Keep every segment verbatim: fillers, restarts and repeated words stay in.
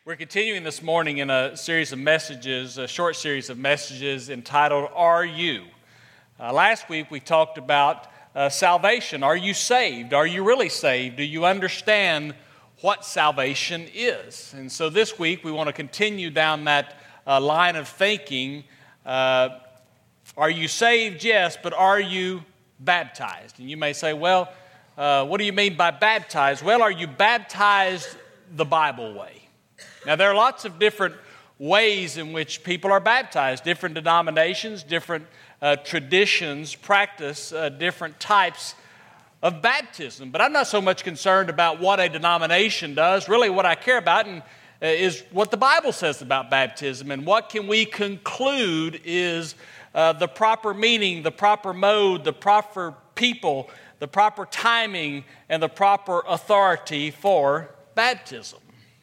We're continuing this morning in a series of messages, a short series of messages entitled, Are You? Uh, last week we talked about uh, salvation. Are you saved? Are you really saved? Do you understand what salvation is? And so this week we want to continue down that uh, line of thinking. Uh, are you saved? Yes, but are you baptized? And you may say, well, uh, what do you mean by baptized? Well, are you baptized the Bible way? Now, there are lots of different ways in which people are baptized. Different denominations, different uh, traditions practice uh, different types of baptism. But I'm not so much concerned about what a denomination does. Really, what I care about and, uh, is what the Bible says about baptism, and what can we conclude is uh, the proper meaning, the proper mode, the proper people, the proper timing, and the proper authority for baptism.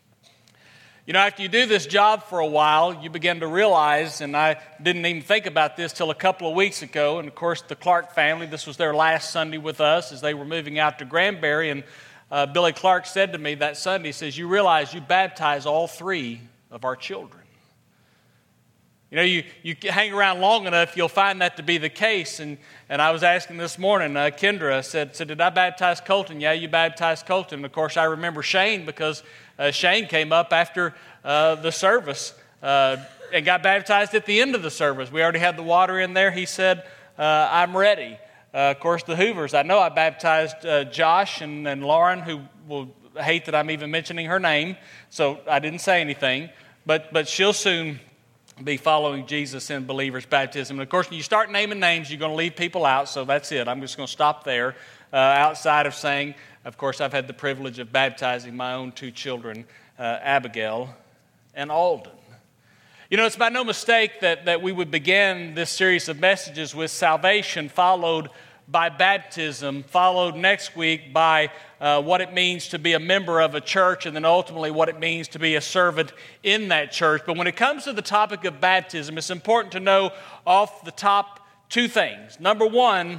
You know, after you do this job for a while, you begin to realize, and I didn't even think about this till a couple of weeks ago, and of course the Clark family, this was their last Sunday with us as they were moving out to Granbury, and uh, Billy Clark said to me that Sunday, he says, you realize you baptize all three of our children. You know, you, you hang around long enough, you'll find that to be the case, and, and I was asking this morning, uh, Kendra said, said, did I baptize Colton? Yeah, you baptized Colton. And of course, I remember Shane because Uh, Shane came up after uh, the service uh, and got baptized at the end of the service. We already had the water in there. He said, uh, I'm ready. Uh, of course, the Hoovers. I know I baptized uh, Josh and, and Lauren, who will hate that I'm even mentioning her name, so I didn't say anything. But, but she'll soon be following Jesus in believers' baptism. And of course, when you start naming names, you're going to leave people out, so that's it. I'm just going to stop there uh, outside of saying, of course, I've had the privilege of baptizing my own two children, uh, Abigail and Alden. You know, it's by no mistake that, that we would begin this series of messages with salvation, followed by baptism, followed next week by uh, what it means to be a member of a church, and then ultimately what it means to be a servant in that church. But when it comes to the topic of baptism, it's important to know off the top two things. Number one,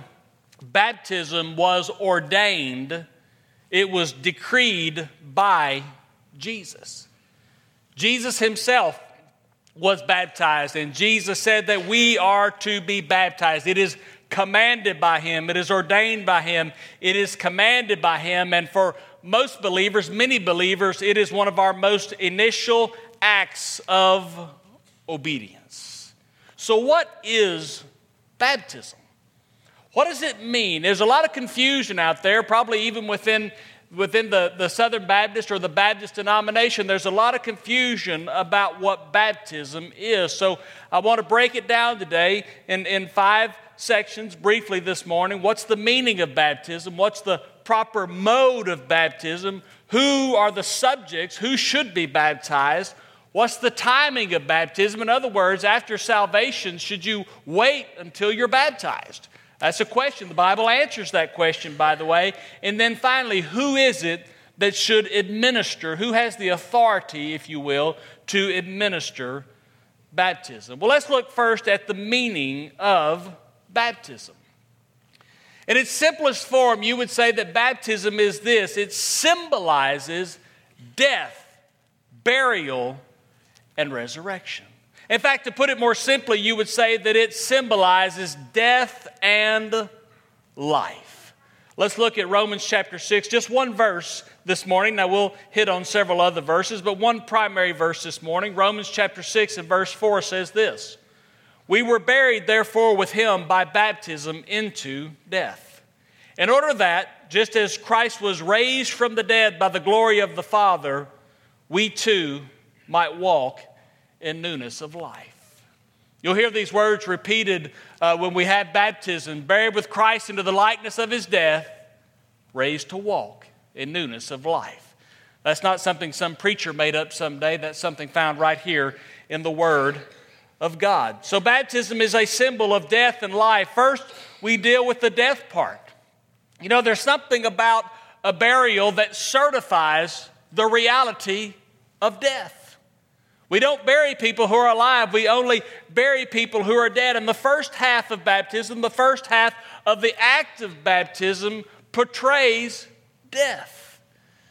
baptism was ordained. It was decreed by Jesus. Jesus himself was baptized, and Jesus said that we are to be baptized. It is commanded by him. It is ordained by him. It is commanded by him. And for most believers, many believers, it is one of our most initial acts of obedience. So what is baptism? What does it mean? There's a lot of confusion out there, probably even within, within the, the Southern Baptist or the Baptist denomination. There's a lot of confusion about what baptism is. So I want to break it down today in, in five sections briefly this morning. What's the meaning of baptism? What's the proper mode of baptism? Who are the subjects? Who should be baptized? What's the timing of baptism? In other words, after salvation, should you wait until you're baptized? That's a question. The Bible answers that question, by the way. And then finally, who is it that should administer? Who has the authority, if you will, to administer baptism? Well, let's look first at the meaning of baptism. In its simplest form, you would say that baptism is this. It symbolizes death, burial, and resurrection. In fact, to put it more simply, you would say that it symbolizes death and life. Let's look at Romans chapter six, just one verse this morning. Now, we'll hit on several other verses, but one primary verse this morning. Romans chapter six and verse four says this: We were buried, therefore, with him by baptism into death, in order that, just as Christ was raised from the dead by the glory of the Father, we too might walk in newness of life. You'll hear these words repeated uh, when we have baptism: buried with Christ into the likeness of his death, raised to walk in newness of life. That's not something some preacher made up someday. That's something found right here in the Word of God. So baptism is a symbol of death and life. First, we deal with the death part. You know, there's something about a burial that certifies the reality of death. We don't bury people who are alive. We only bury people who are dead. And the first half of baptism, the first half of the act of baptism portrays death.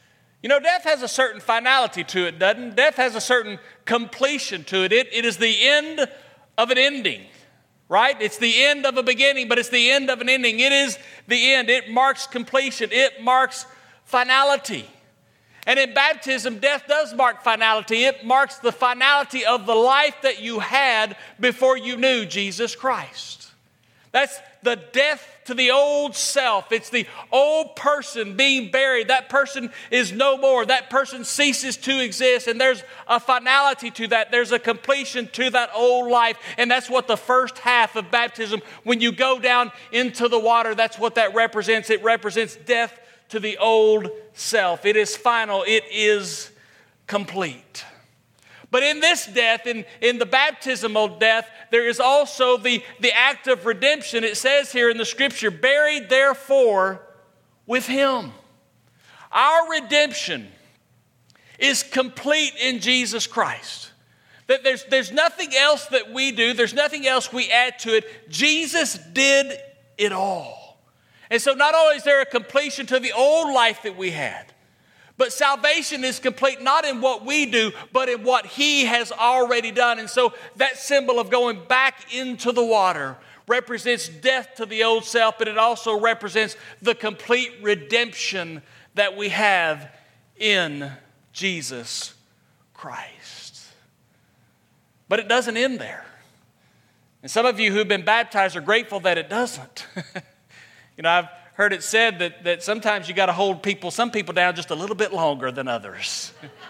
You know, death has a certain finality to it, doesn't it? Death has a certain completion to it. It, it is the end of an ending, right? It's the end of a beginning, but it's the end of an ending. It is the end. It marks completion. It marks finality. And in baptism, death does mark finality. It marks the finality of the life that you had before you knew Jesus Christ. That's the death to the old self. It's the old person being buried. That person is no more. That person ceases to exist. And there's a finality to that. There's a completion to that old life. And that's what the first half of baptism, when you go down into the water, that's what that represents. It represents death to the old self. It is final. It is complete. But in this death, in, in the baptismal death, there is also the, the act of redemption. It says here in the scripture, buried therefore with him. Our redemption is complete in Jesus Christ. That there's, there's nothing else that we do. There's nothing else we add to it. Jesus did it all. And so not only is there a completion to the old life that we had, but salvation is complete not in what we do, but in what he has already done. And so that symbol of going back into the water represents death to the old self, but it also represents the complete redemption that we have in Jesus Christ. But it doesn't end there. And some of you who've been baptized are grateful that it doesn't. You know, I've heard it said that, that sometimes you got to hold people, some people down just a little bit longer than others.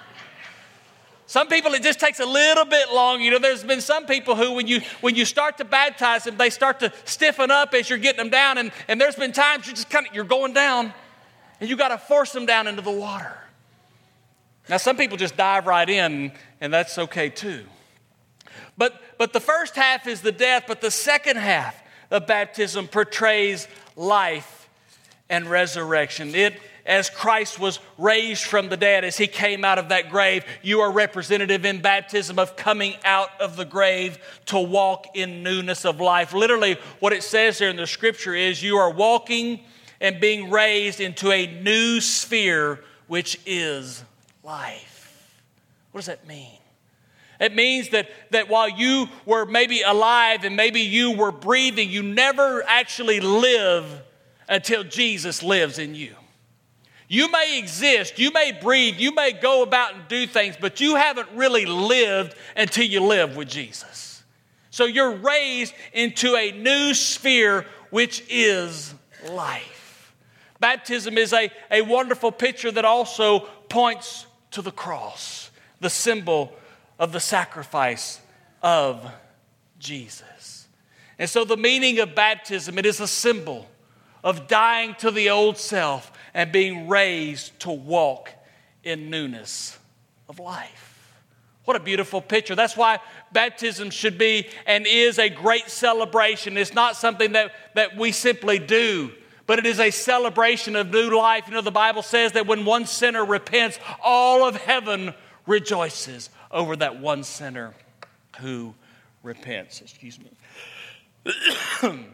Some people, it just takes a little bit long. You know, there's been some people who, when you when you start to baptize them, they start to stiffen up as you're getting them down. And, and there's been times you're just kind of, you're going down, and you got to force them down into the water. Now, some people just dive right in, and that's okay too. But but the first half is the death, but the second half of baptism portrays life and resurrection. It, as Christ was raised from the dead, as he came out of that grave, you are representative in baptism of coming out of the grave to walk in newness of life. Literally, what it says there in the scripture is you are walking and being raised into a new sphere, which is life. What does that mean? It means that, that while you were maybe alive and maybe you were breathing, you never actually live until Jesus lives in you. You may exist, you may breathe, you may go about and do things, but you haven't really lived until you live with Jesus. So you're raised into a new sphere, which is life. Baptism is a, a wonderful picture that also points to the cross, the symbol of the sacrifice of Jesus. And so the meaning of baptism, it is a symbol of dying to the old self and being raised to walk in newness of life. What a beautiful picture. That's why baptism should be and is a great celebration. It's not something that, that we simply do, but it is a celebration of new life. You know, the Bible says that when one sinner repents, all of heaven rejoices over that one sinner who repents. Excuse me.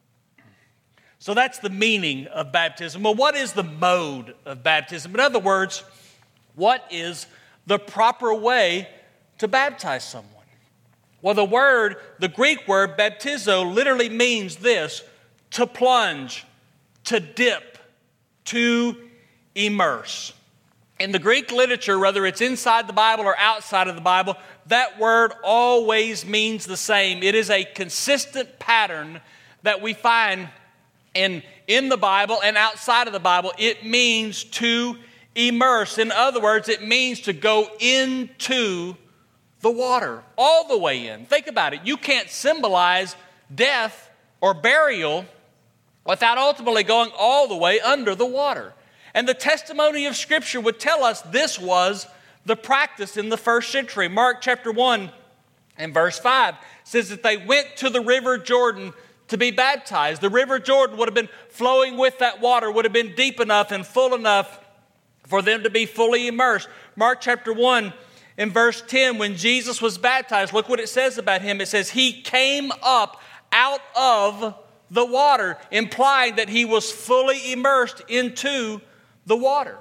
So that's the meaning of baptism. Well, what is the mode of baptism? In other words, what is the proper way to baptize someone? Well, the word, the Greek word baptizo, literally means this: to plunge, to dip, to immerse. In the Greek literature, whether it's inside the Bible or outside of the Bible, that word always means the same. It is a consistent pattern that we find in, in the Bible and outside of the Bible. It means to immerse. In other words, it means to go into the water, all the way in. Think about it. You can't symbolize death or burial without ultimately going all the way under the water. And the testimony of Scripture would tell us this was the practice in the first century. Mark chapter one and verse five says that they went to the river Jordan to be baptized. The river Jordan would have been flowing with that water, would have been deep enough and full enough for them to be fully immersed. Mark chapter one and verse ten, when Jesus was baptized, look what it says about him. It says, he came up out of the water, implying that he was fully immersed into the water.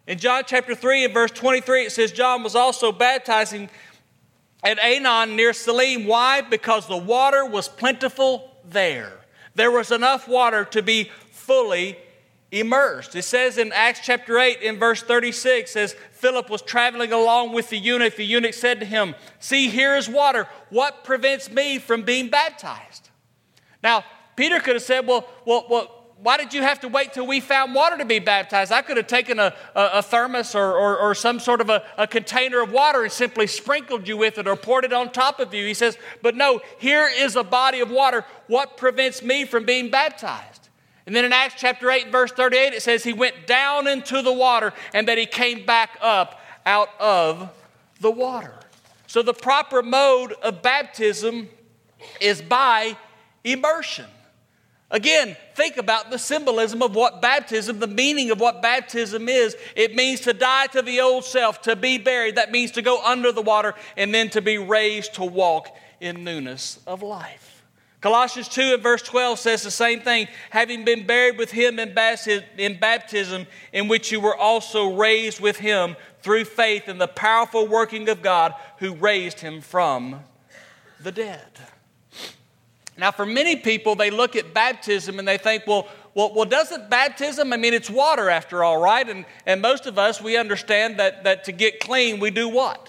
In John chapter three and verse twenty-three, it says, John was also baptizing at Aenon near Salim. Why? Because the water was plentiful there. There was enough water to be fully immersed. It says in Acts chapter eight in verse thirty-six, as Philip was traveling along with the eunuch, the eunuch said to him, see, here is water. What prevents me from being baptized? Now, Peter could have said, well, well, well, why did you have to wait till we found water to be baptized? I could have taken a, a, a thermos or, or, or some sort of a, a container of water and simply sprinkled you with it or poured it on top of you. He says, but no, here is a body of water. What prevents me from being baptized? And then in Acts chapter eight, verse thirty-eight, it says he went down into the water and that he came back up out of the water. So the proper mode of baptism is by immersion. Again, think about the symbolism of what baptism, the meaning of what baptism is. It means to die to the old self, to be buried. That means to go under the water and then to be raised to walk in newness of life. Colossians two and verse twelve says the same thing. Having been buried with him in baptism, in which you were also raised with him through faith in the powerful working of God who raised him from the dead. Now, for many people, they look at baptism and they think, well, well, well doesn't baptism, I mean, it's water after all, right? And, and most of us, we understand that, that to get clean, we do what?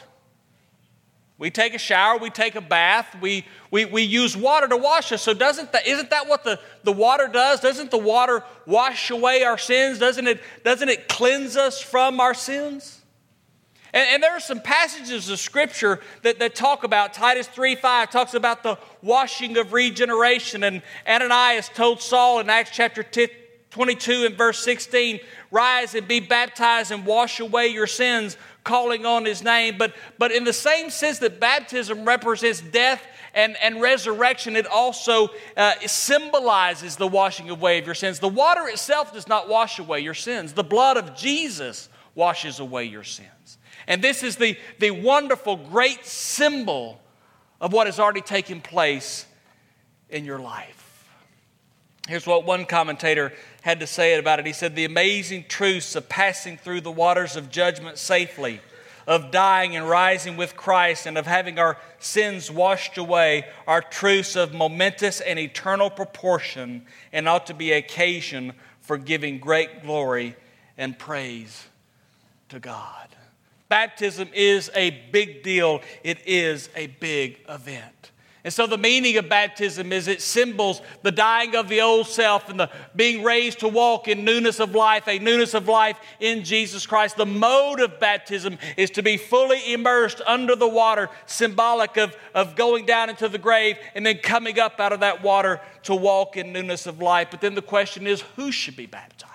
We take a shower, we take a bath, we, we, we use water to wash us. So doesn't that, isn't that what the, the water does? Doesn't the water wash away our sins? Doesn't it, doesn't it cleanse us from our sins? And, and there are some passages of Scripture that, that talk about, Titus three five talks about the washing of regeneration. And Ananias told Saul in Acts chapter twenty-two and verse sixteen, rise and be baptized and wash away your sins, calling on his name. But, but in the same sense that baptism represents death and, and resurrection, it also uh, symbolizes the washing away of your sins. The water itself does not wash away your sins. The blood of Jesus washes away your sins. And this is the, the wonderful, great symbol of what has already taken place in your life. Here's what one commentator had to say about it. He said, the amazing truths of passing through the waters of judgment safely, of dying and rising with Christ, and of having our sins washed away are truths of momentous and eternal proportion and ought to be occasion for giving great glory and praise to God. Baptism is a big deal. It is a big event. And so the meaning of baptism is it symbols the dying of the old self and the being raised to walk in newness of life, a newness of life in Jesus Christ. The mode of baptism is to be fully immersed under the water, symbolic of, of going down into the grave and then coming up out of that water to walk in newness of life. But then the question is, who should be baptized?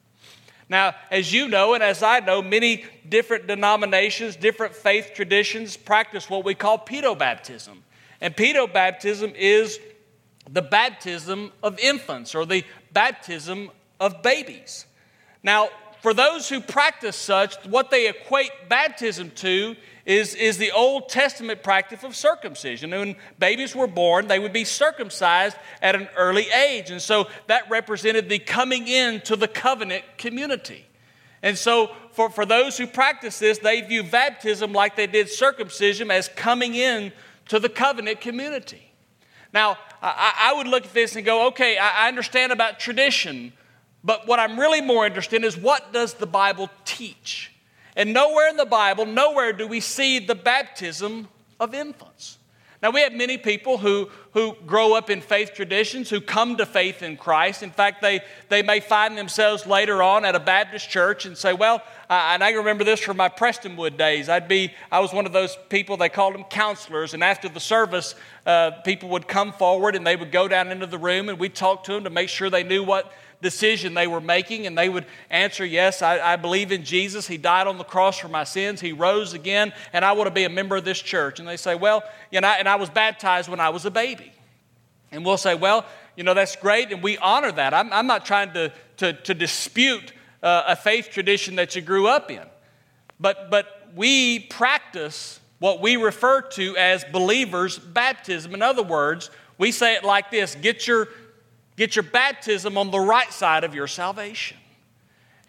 Now, as you know, and as I know, many different denominations, different faith traditions practice what we call pedobaptism. And pedobaptism is the baptism of infants or the baptism of babies. Now, for those who practice such, what they equate baptism to is, is the Old Testament practice of circumcision. When babies were born, they would be circumcised at an early age. And so that represented the coming into the covenant community. And so for, for those who practice this, they view baptism like they did circumcision as coming in to the covenant community. Now, I, I would look at this and go, okay, I, I understand about tradition, but what I'm really more interested in is what does the Bible teach? And nowhere in the Bible, nowhere do we see the baptism of infants. Now, we have many people who, who grow up in faith traditions, who come to faith in Christ. In fact, they, they may find themselves later on at a Baptist church and say, well, I, and I remember this from my Prestonwood days. I'd be, I was one of those people, they called them counselors, and after the service, uh, people would come forward and they would go down into the room and we'd talk to them to make sure they knew what decision they were making, and they would answer, yes, I, I believe in Jesus. He died on the cross for my sins. He rose again, and I want to be a member of this church. And they say, well, you know, and I was baptized when I was a baby. And we'll say, well, you know, that's great, and we honor that. I'm, I'm not trying to, to, to dispute uh, a faith tradition that you grew up in. But, but we practice what we refer to as believers' baptism. In other words, we say it like this: get your Get your baptism on the right side of your salvation.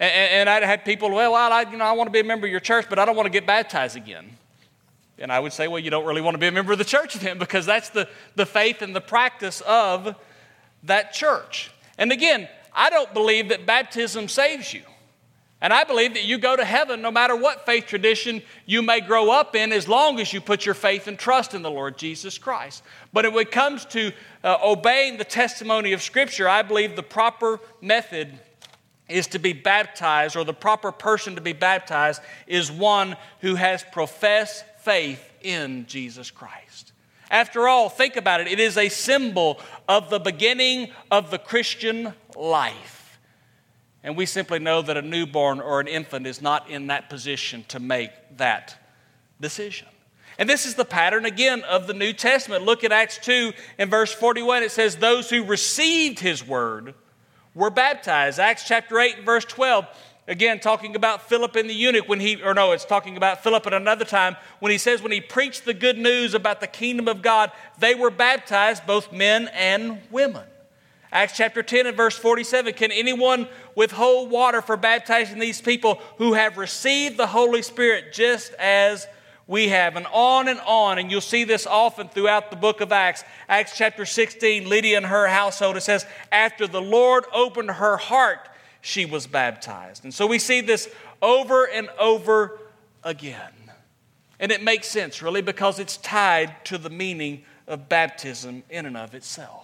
And, and I'd had people, well, I, you know, I want to be a member of your church, but I don't want to get baptized again. And I would say, well, you don't really want to be a member of the church then, because that's the, the faith and the practice of that church. And again, I don't believe that baptism saves you. And I believe that you go to heaven no matter what faith tradition you may grow up in, as long as you put your faith and trust in the Lord Jesus Christ. But when it comes to uh, obeying the testimony of Scripture, I believe the proper method is to be baptized, or the proper person to be baptized is one who has professed faith in Jesus Christ. After all, think about it. It is a symbol of the beginning of the Christian life. And we simply know that a newborn or an infant is not in that position to make that decision. And this is the pattern, again, of the New Testament. Look at Acts two and verse forty-one. It says, those who received his word were baptized. Acts chapter eight and verse twelve. Again, talking about Philip and the eunuch when he, or no, it's talking about Philip at another time when he says when he preached the good news about the kingdom of God, they were baptized, both men and women. Acts chapter ten and verse forty-seven, can anyone withhold water for baptizing these people who have received the Holy Spirit just as we have? And on and on, and you'll see this often throughout the book of Acts. Acts chapter sixteen, Lydia and her household, it says, after the Lord opened her heart, she was baptized. And so we see this over and over again. And it makes sense, really, because it's tied to the meaning of baptism in and of itself.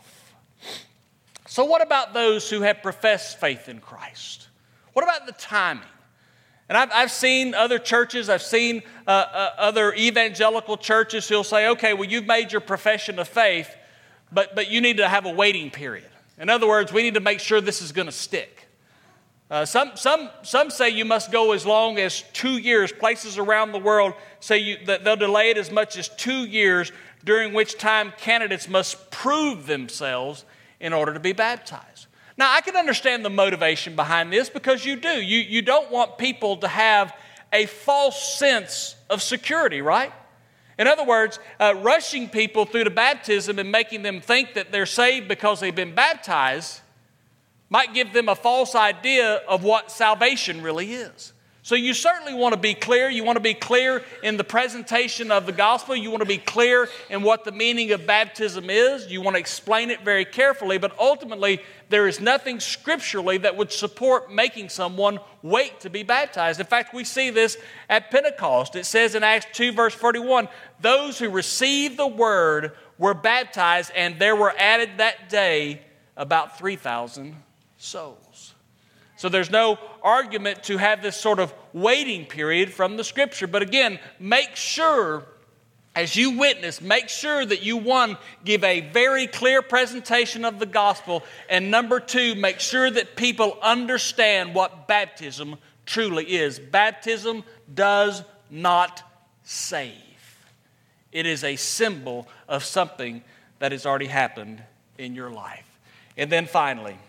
So what about those who have professed faith in Christ? What about the timing? And I've, I've seen other churches, I've seen uh, uh, other evangelical churches who'll say, okay, well, you've made your profession of faith, but, but you need to have a waiting period. In other words, we need to make sure this is going to stick. Uh, some, some, some say you must go as long as two years. Places around the world say you, that they'll delay it as much as two years, during which time candidates must prove themselves in order to be baptized. Now, I can understand the motivation behind this, because you do. You, you don't want people to have a false sense of security, right? In other words, uh, rushing people through the baptism and making them think that they're saved because they've been baptized might give them a false idea of what salvation really is. So you certainly want to be clear. You want to be clear in the presentation of the gospel. You want to be clear in what the meaning of baptism is. You want to explain it very carefully. But ultimately, there is nothing scripturally that would support making someone wait to be baptized. In fact, we see this at Pentecost. It says in Acts two, verse forty-one, those who received the word were baptized, and there were added that day about three thousand souls. So there's no argument to have this sort of waiting period from the Scripture. But again, make sure, as you witness, make sure that you, one, give a very clear presentation of the gospel. And number two, make sure that people understand what baptism truly is. Baptism does not save. It is a symbol of something that has already happened in your life. And then finally,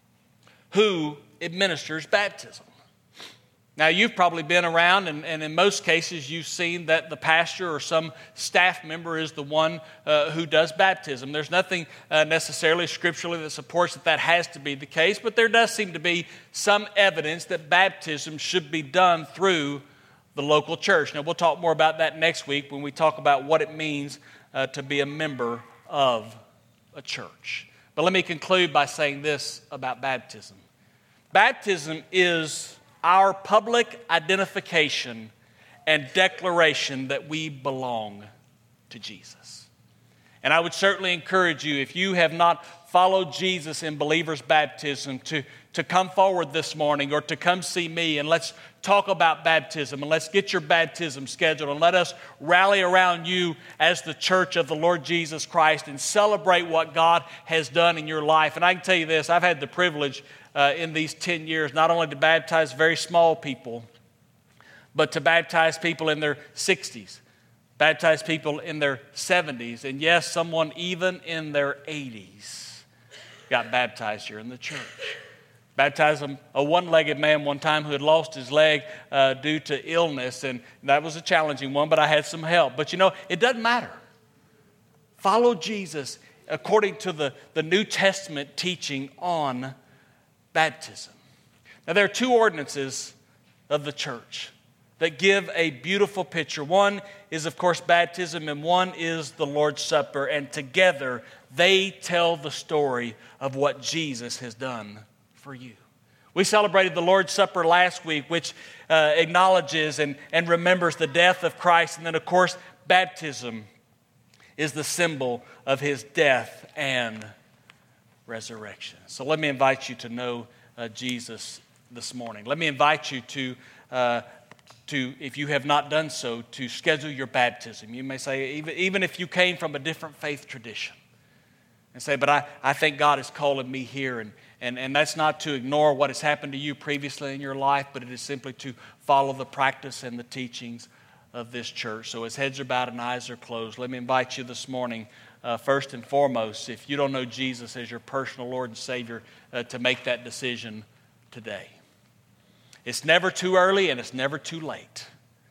who administers baptism? Now, you've probably been around, and, and in most cases, you've seen that the pastor or some staff member is the one uh, who does baptism. There's nothing uh, necessarily scripturally that supports that that has to be the case, but there does seem to be some evidence that baptism should be done through the local church. Now, we'll talk more about that next week when we talk about what it means uh, to be a member of a church. But let me conclude by saying this about baptism. Baptism is our public identification and declaration that we belong to Jesus. And I would certainly encourage you, if you have not followed Jesus in believer's baptism, to, to come forward this morning or to come see me, and let's talk about baptism, and let's get your baptism scheduled, and let us rally around you as the church of the Lord Jesus Christ and celebrate what God has done in your life. And I can tell you this, I've had the privilege uh, in these ten years not only to baptize very small people, but to baptize people in their sixties, baptize people in their seventies, and yes, someone even in their eighties got baptized here in the church. Baptized a, a one-legged man one time who had lost his leg uh, due to illness, and that was a challenging one, but I had some help. But you know, it doesn't matter. Follow Jesus according to the, the New Testament teaching on baptism. Now, there are two ordinances of the church that give a beautiful picture. One is, of course, baptism, and one is the Lord's Supper. And together, they tell the story of what Jesus has done for you. We celebrated the Lord's Supper last week, which uh, acknowledges and, and remembers the death of Christ. And then, of course, baptism is the symbol of His death and resurrection. So let me invite you to know uh, Jesus this morning. Let me invite you to, uh, to, if you have not done so, to schedule your baptism. You may say, even, even if you came from a different faith tradition, and say, but I, I think God is calling me here. And, and, and that's not to ignore what has happened to you previously in your life, but it is simply to follow the practice and the teachings of this church. So as heads are bowed and eyes are closed, let me invite you this morning, uh, first and foremost, if you don't know Jesus as your personal Lord and Savior, uh, to make that decision today. It's never too early and it's never too late.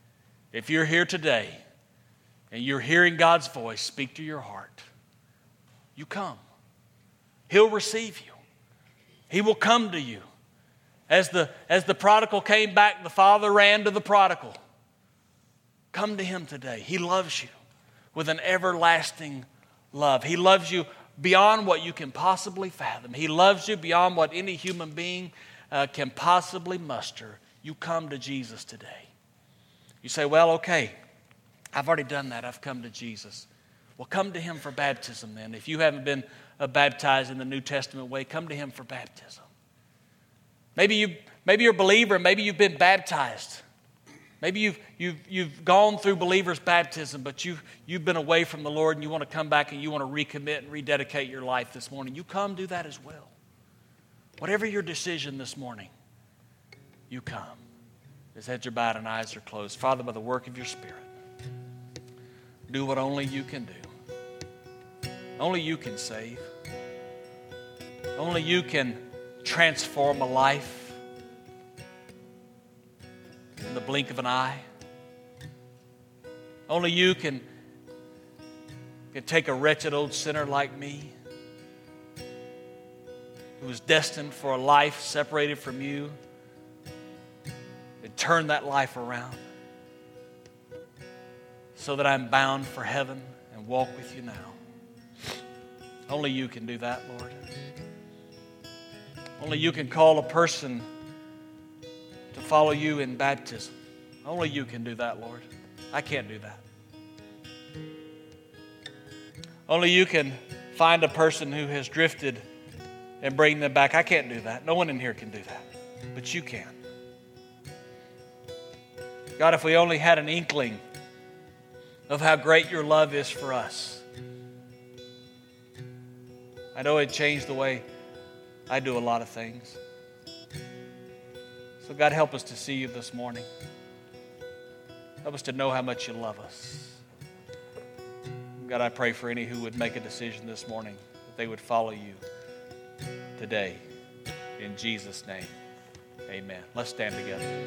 If you're here today and you're hearing God's voice speak to your heart, you come. He'll receive you. He will come to you. As the, as the prodigal came back, the father ran to the prodigal. Come to Him today. He loves you with an everlasting love. He loves you beyond what you can possibly fathom. He loves you beyond what any human being uh, can possibly muster. You come to Jesus today. You say, well, okay, I've already done that. I've come to Jesus. Well, come to Him for baptism then. If you haven't been uh, baptized in the New Testament way, come to Him for baptism. Maybe, you, maybe you're a believer, maybe you've been baptized. Maybe you've, you've, you've gone through believer's baptism, but you've, you've been away from the Lord and you want to come back and you want to recommit and rededicate your life this morning. You come do that as well. Whatever your decision this morning, you come. As heads are bowed and eyes are closed. Father, by the work of your Spirit, do what only you can do. Only you can save. Only you can transform a life in the blink of an eye. Only you can, can take a wretched old sinner like me, who was destined for a life separated from you, and turn that life around so that I'm bound for heaven and walk with you now. Only you can do that, Lord. Only you can call a person to follow you in baptism. Only you can do that, Lord. I can't do that. Only you can find a person who has drifted and bring them back. I can't do that. No one in here can do that. But you can. God, if we only had an inkling of how great your love is for us, I know it changed the way I do a lot of things. So God, help us to see you this morning. Help us to know how much you love us. God, I pray for any who would make a decision this morning that they would follow you today. In Jesus' name, amen. Let's stand together.